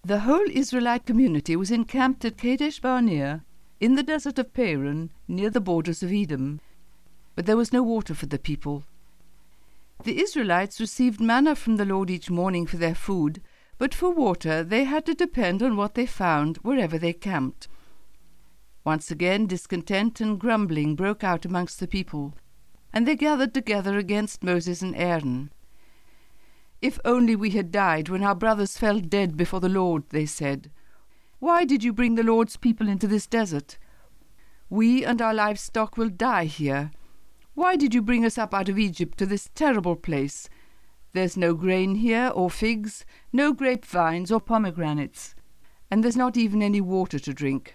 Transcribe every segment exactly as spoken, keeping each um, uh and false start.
The whole Israelite community was encamped at Kadesh Barnea, in the desert of Paran, near the borders of Edom. But there was no water for the people. The Israelites received manna from the Lord each morning for their food, but for water they had to depend on what they found wherever they camped. Once again discontent and grumbling broke out amongst the people, and they gathered together against Moses and Aaron. "If only we had died when our brothers fell dead before the Lord," they said. "Why did you bring the Lord's people into this desert? We and our livestock will die here. Why did you bring us up out of Egypt to this terrible place? There's no grain here or figs, no grapevines or pomegranates, and there's not even any water to drink."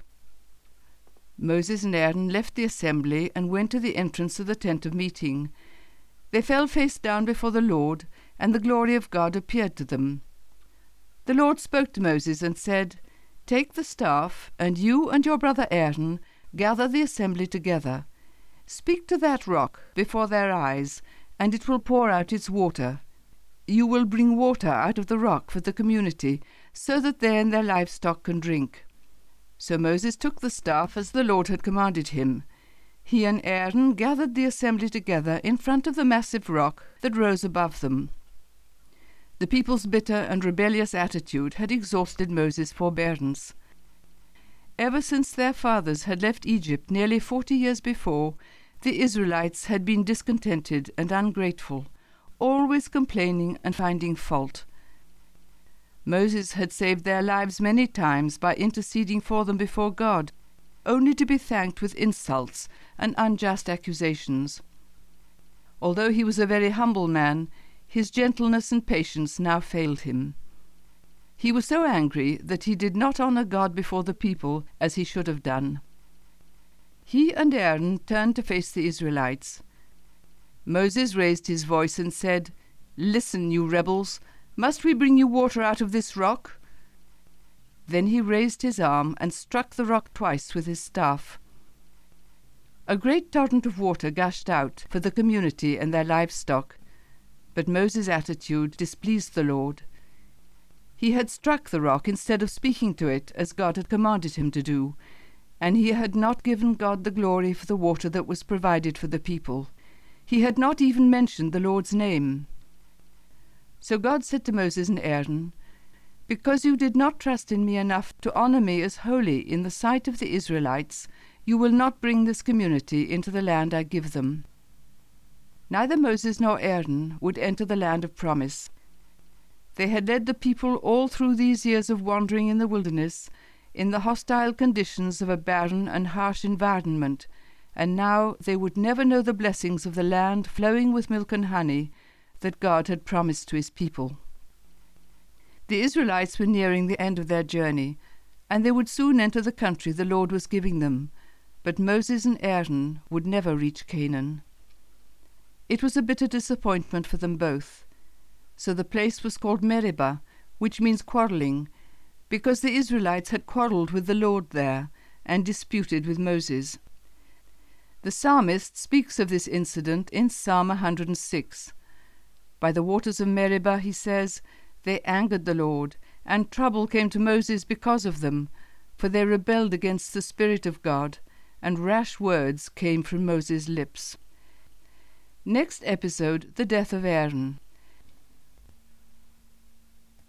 Moses and Aaron left the assembly and went to the entrance of the tent of meeting. They fell face down before the Lord, and the glory of God appeared to them. The Lord spoke to Moses and said, "Take the staff, and you and your brother Aaron gather the assembly together. Speak to that rock before their eyes, and it will pour out its water. You will bring water out of the rock for the community, so that they and their livestock can drink." So Moses took the staff as the Lord had commanded him. He and Aaron gathered the assembly together in front of the massive rock that rose above them. The people's bitter and rebellious attitude had exhausted Moses' forbearance. Ever since their fathers had left Egypt nearly forty years before, the Israelites had been discontented and ungrateful, always complaining and finding fault. Moses had saved their lives many times by interceding for them before God, only to be thanked with insults and unjust accusations. Although he was a very humble man, his gentleness and patience now failed him. He was so angry that he did not honor God before the people as he should have done. He and Aaron turned to face the Israelites. Moses raised his voice and said, "Listen, you rebels, must we bring you water out of this rock?" Then he raised his arm and struck the rock twice with his staff. A great torrent of water gushed out for the community and their livestock, but Moses' attitude displeased the Lord. He had struck the rock instead of speaking to it as God had commanded him to do, and he had not given God the glory for the water that was provided for the people. He had not even mentioned the Lord's name. So God said to Moses and Aaron, "Because you did not trust in me enough to honor me as holy in the sight of the Israelites, you will not bring this community into the land I give them." Neither Moses nor Aaron would enter the land of promise. They had led the people all through these years of wandering in the wilderness, in the hostile conditions of a barren and harsh environment, and now they would never know the blessings of the land flowing with milk and honey that God had promised to his people. The Israelites were nearing the end of their journey, and they would soon enter the country the Lord was giving them, but Moses and Aaron would never reach Canaan. It was a bitter disappointment for them both. So the place was called Meribah, which means quarreling, because the Israelites had quarreled with the Lord there and disputed with Moses. The psalmist speaks of this incident in Psalm one hundred six. By the waters of Meribah, he says, they angered the Lord, and trouble came to Moses because of them, for they rebelled against the Spirit of God, and rash words came from Moses' lips. Next episode, the death of Aaron.